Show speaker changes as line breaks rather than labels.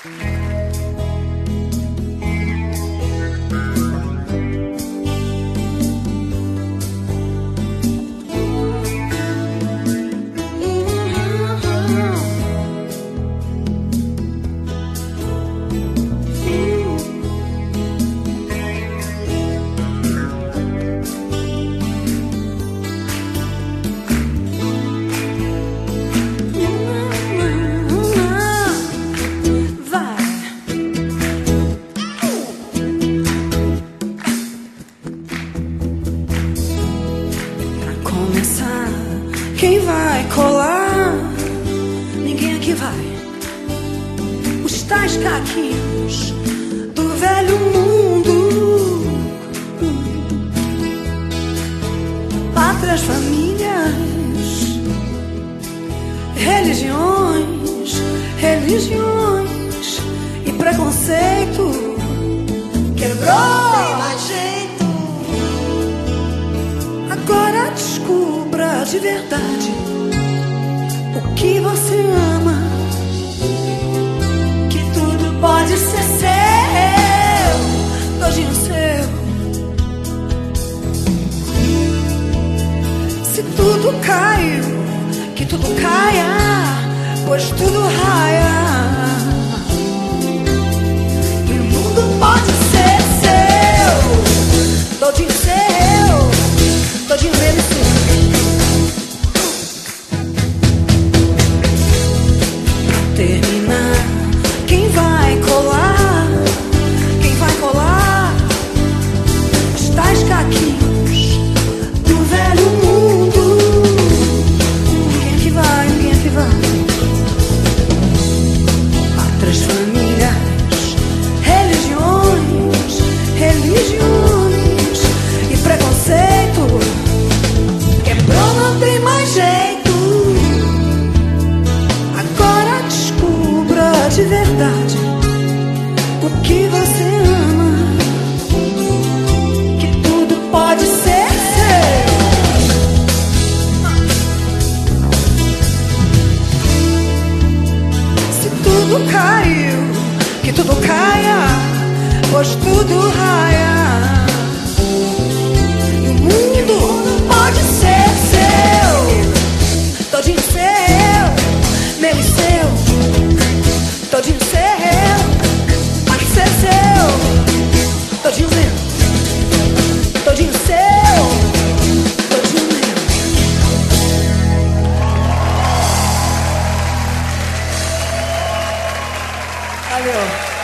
Quem vai colar? Ninguém aqui vai. Os tais caquinhos do velho mundo. Pátrias, famílias, religiões e preconceito. Quebrou mais jeito. Agora descubra de verdade o que você ama, que tudo pode ser seu, todinho seu. Se tudo caiu, que tudo caia, pois tudo raia. E o mundo pode ser seu, todinho seu, todinho meu e seu. Terminar, quem vai colar? Quem vai colar? Os tais caquinhos do velho mundo. Ninguém aqui vai, ninguém aqui vai. Pátrias, famílias, religiões e preconceito. Quebrou, não tem mais jeito. De verdade o que você ama, que tudo pode ser seu. Se tudo caiu, que tudo caia, pois tudo raia. E o mundo pode ser seu, todinho seu, meu e seu. Todinho seu, pode ser seu. Todinho meu, todinho seu, todinho meu. Valeu.